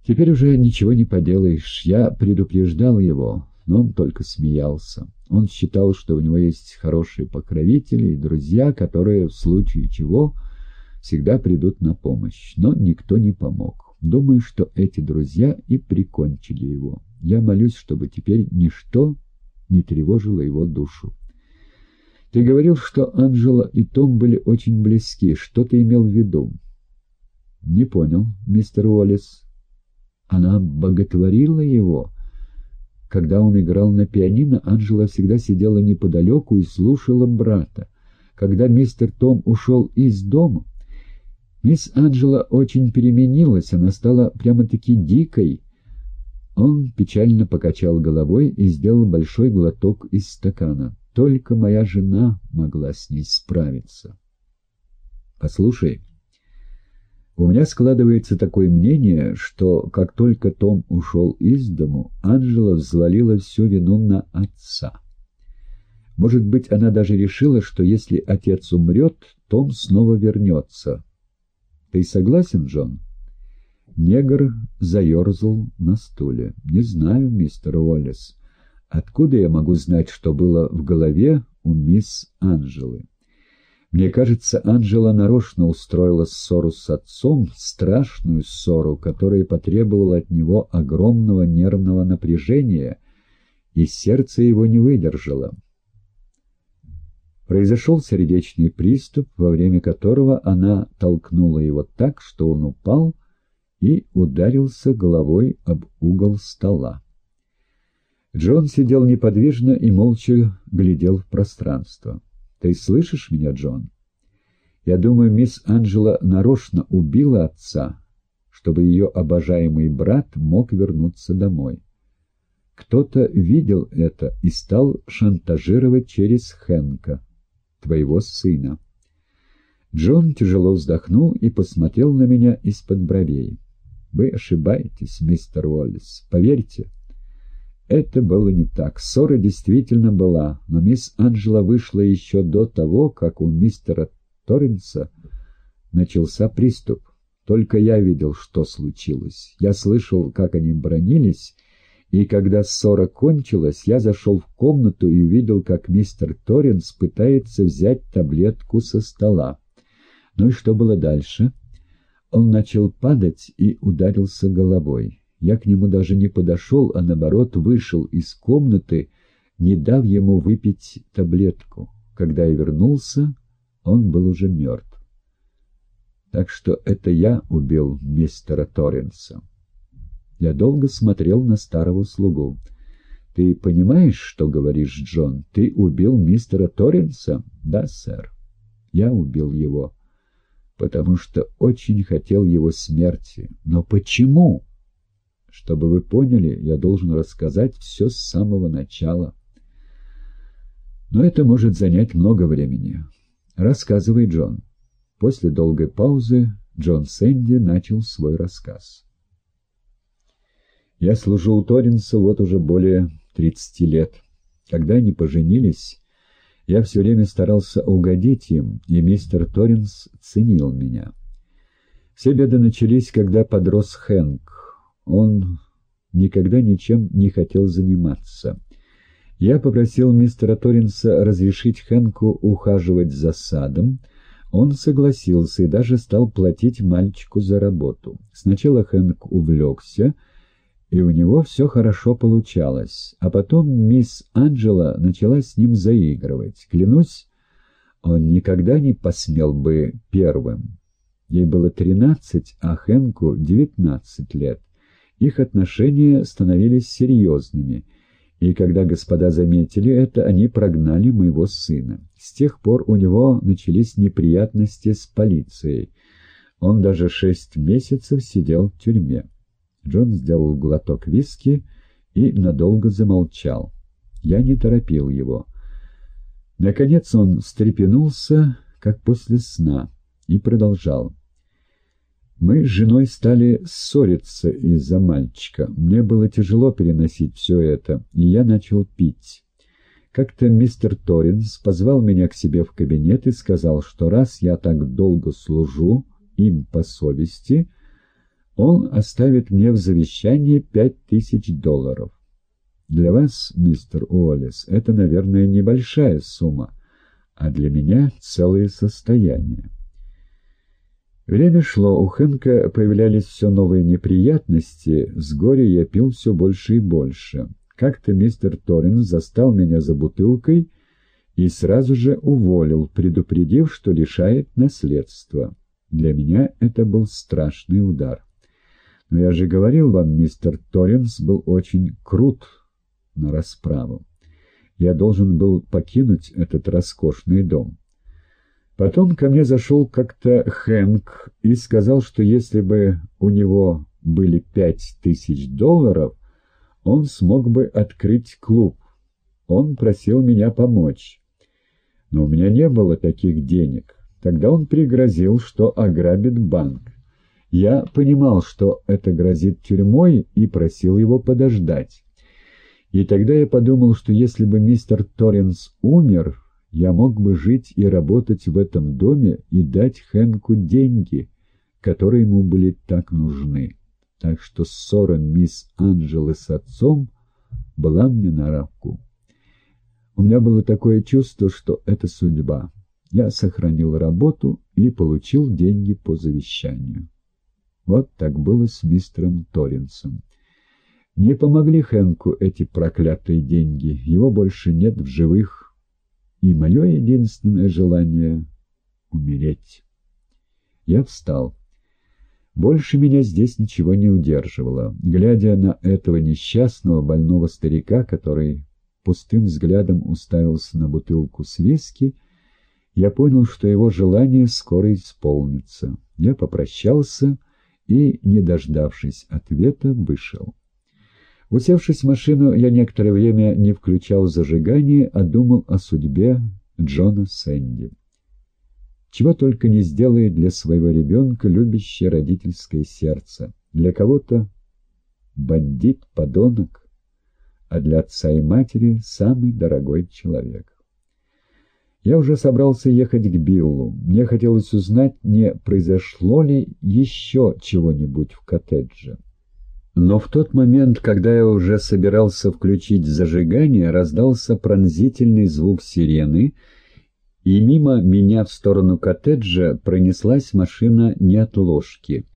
Теперь уже ничего не поделаешь. Я предупреждал его, но он только смеялся. Он считал, что у него есть хорошие покровители и друзья, которые в случае чего всегда придут на помощь. Но никто не помог. Думаю, что эти друзья и прикончили его. Я молюсь, чтобы теперь ничто не тревожило его душу. Ты говорил, что Анджела и Том были очень близки. Что ты имел в виду? Не понял, мистер Уоллес. Она боготворила его. Когда он играл на пианино, Анджела всегда сидела неподалеку и слушала брата. Когда мистер Том ушел из дома, мисс Анджела очень переменилась, она стала прямо-таки дикой. Он печально покачал головой и сделал большой глоток из стакана. Только моя жена могла с ней справиться. Послушай, у меня складывается такое мнение, что как только Том ушел из дому, Анджела взвалила всю вину на отца. Может быть, она даже решила, что если отец умрет, Том снова вернется. Ты согласен, Джон? Негр заерзал на стуле. Не знаю, мистер Уоллес. Откуда я могу знать, что было в голове у мисс Анджелы? Мне кажется, Анджела нарочно устроила ссору с отцом, страшную ссору, которая потребовала от него огромного нервного напряжения, и сердце его не выдержало. Произошел сердечный приступ, во время которого она толкнула его так, что он упал и ударился головой об угол стола. Джон сидел неподвижно и молча глядел в пространство. «Ты слышишь меня, Джон? Я думаю, мисс Анджела нарочно убила отца, чтобы ее обожаемый брат мог вернуться домой. Кто-то видел это и стал шантажировать через Хэнка, твоего сына». Джон тяжело вздохнул и посмотрел на меня из-под бровей. «Вы ошибаетесь, мистер Уоллес. Поверьте, это было не так. Ссора действительно была, но мисс Анджела вышла еще до того, как у мистера Торренса начался приступ. Только я видел, что случилось. Я слышал, как они бранились, и когда ссора кончилась, я зашел в комнату и увидел, как мистер Торренс пытается взять таблетку со стола. Ну и что было дальше? Он начал падать и ударился головой. Я к нему даже не подошел, а наоборот вышел из комнаты, не дав ему выпить таблетку. Когда я вернулся, он был уже мертв. Так что это я убил мистера Торренса. Я долго смотрел на старого слугу. «Ты понимаешь, что говоришь, Джон? Ты убил мистера Торренса?» «Да, сэр. Я убил его, потому что очень хотел его смерти. Но почему?» «Чтобы вы поняли, я должен рассказать все с самого начала. Но это может занять много времени. Рассказывай, Джон». После долгой паузы Джон Сэнди начал свой рассказ. «Я служу у Торренса вот уже более 30 лет. Когда они поженились, я все время старался угодить им, и мистер Торренс ценил меня. Все беды начались, когда подрос Хэнк. Он никогда ничем не хотел заниматься. Я попросил мистера Торренса разрешить Хэнку ухаживать за садом. Он согласился и даже стал платить мальчику за работу. Сначала Хэнк увлекся, и у него все хорошо получалось. А потом мисс Анджела начала с ним заигрывать. Клянусь, он никогда не посмел бы первым. Ей было 13, а Хэнку 19 лет. Их отношения становились серьезными, и когда господа заметили это, они прогнали моего сына. С тех пор у него начались неприятности с полицией. Он даже 6 месяцев сидел в тюрьме. Джон сделал глоток виски и надолго замолчал. Я не торопил его. Наконец он встрепенулся, как после сна, и продолжал. Мы с женой стали ссориться из-за мальчика. Мне было тяжело переносить все это, и я начал пить. Как-то мистер Торренс позвал меня к себе в кабинет и сказал, что раз я так долго служу им по совести, Он оставит мне в завещании $5000. Для вас, мистер Уоллес, это, наверное, небольшая сумма, а для меня целое состояние. Время шло, у Хэнка появлялись все новые неприятности, с горя я пил все больше и больше. Как-то мистер Торренс застал меня за бутылкой и сразу же уволил, предупредив, что лишает наследства. Для меня это был страшный удар. Но я же говорил вам, мистер Торренс был очень крут на расправу. Я должен был покинуть этот роскошный дом. Потом ко мне зашел как-то Хэнк и сказал, что если бы у него были $5000, он смог бы открыть клуб. Он просил меня помочь. Но у меня не было таких денег. Тогда он пригрозил, что ограбит банк. Я понимал, что это грозит тюрьмой, и просил его подождать. И тогда я подумал, что если бы мистер Торренс умер, я мог бы жить и работать в этом доме и дать Хэнку деньги, которые ему были так нужны. Так что ссора мисс Анджелы с отцом была мне на руку. У меня было такое чувство, что это судьба. Я сохранил работу и получил деньги по завещанию. Вот так было с мистером Торренсом. Не помогли Хэнку эти проклятые деньги, его больше нет в живых, и мое единственное желание — умереть. Я встал. Больше меня здесь ничего не удерживало. Глядя на этого несчастного больного старика, который пустым взглядом уставился на бутылку с виски, я понял, что его желание скоро исполнится. Я попрощался и, не дождавшись ответа, вышел. Усевшись в машину, я некоторое время не включал зажигание, а думал о судьбе Джона Сэнди. Чего только не сделает для своего ребенка любящее родительское сердце. Для кого-то бандит, подонок, а для отца и матери самый дорогой человек. Я уже собрался ехать к Биллу. Мне хотелось узнать, не произошло ли еще чего-нибудь в коттедже. Но в тот момент, когда я уже собирался включить зажигание, раздался пронзительный звук сирены, и мимо меня в сторону коттеджа пронеслась машина неотложки.